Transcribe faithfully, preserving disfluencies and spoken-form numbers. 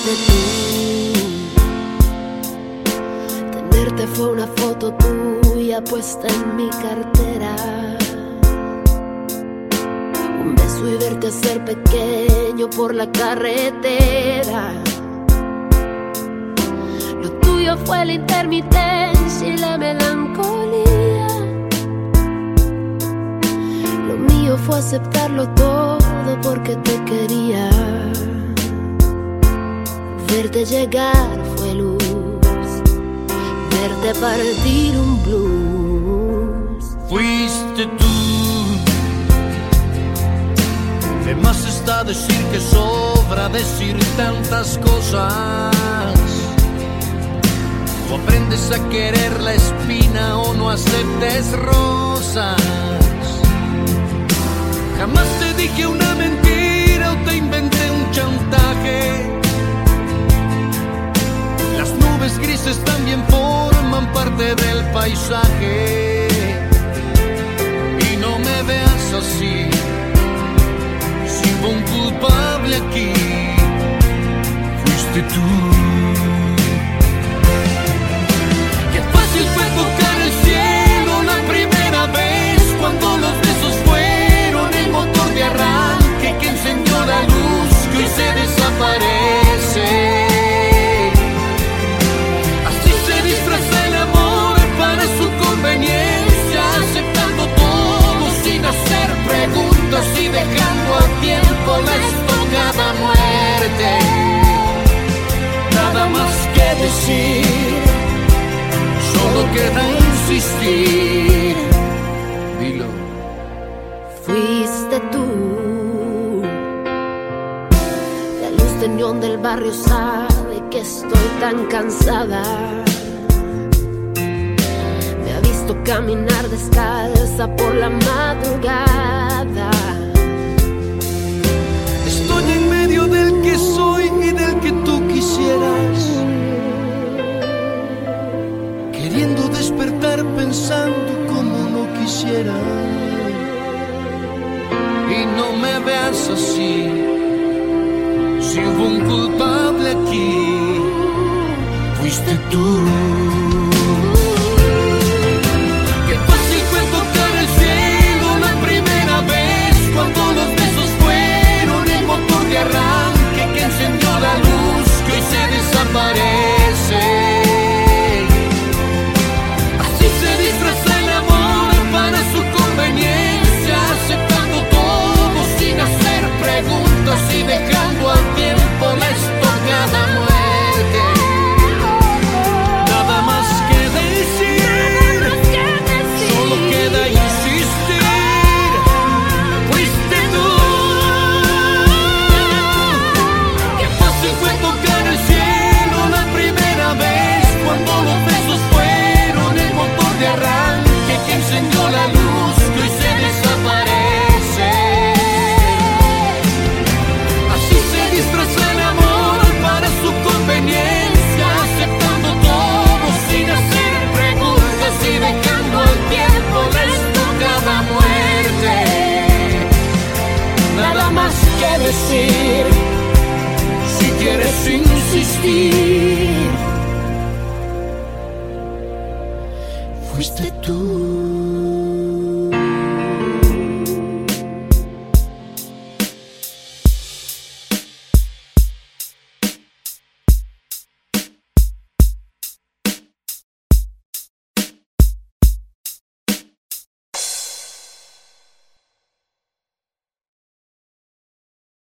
fuiste tú. Tenerte fue una foto tuya puesta en mi cartera. Un beso y verte ser pequeño por la carretera. Lo tuyo fue la intermitencia y la melancolía. Lo mío fue aceptarlo todo porque te quería. Verte llegar fue luz, verte partir un blues. Fuiste tú. De más está decir que sobra decir tantas cosas. O aprendes a querer la espina o no aceptes rosas. Jamás te dije una mentira o te inventé un chantaje. Las nubes grises también forman parte del paisaje. Y no me veas así, si hubo un culpable aquí, fuiste tú. Qué fácil fue tocar el cielo la primera vez, cuando los besos fueron el motor de arranque que encendió la luz que hoy se desaparece. Así se disfraza el amor para su conveniencia, aceptando todo sin hacer preguntas y dejando al tiempo la estocada muerte. Nada más que decir, solo queda insistir. Dilo. Fuiste tú. La luz de neón del barrio sabe que estoy tan cansada. Me ha visto caminar descalza por la madrugada. Estoy en medio del que soy y del que tú quisieras, queriendo despertar pensando como no quisiera. Y no me veas así, si hubo un culpable aquí, fuiste tú. Qué fácil fue tocar el cielo la primera vez, cuando los besos fueron el motor de arranque que encendió la luz que hoy se desaparece. Así se disfraza el amor para su conveniencia, aceptando todo sin hacer preguntas y dejando al tiempo la estocada muerte. Nada más que decir, solo queda insistir. Fuiste tú. Qué fácil fue tocar el cielo la primera vez, cuando los besos fueron el motor de arranque que encendió la luz que hoy se desaparece. Así se disfraza el amor para su conveniencia, aceptando todo sin hacer preguntas y dejando al tiempo la estocada muerte. Nada más que decir, si quieres insistir, fuiste tú.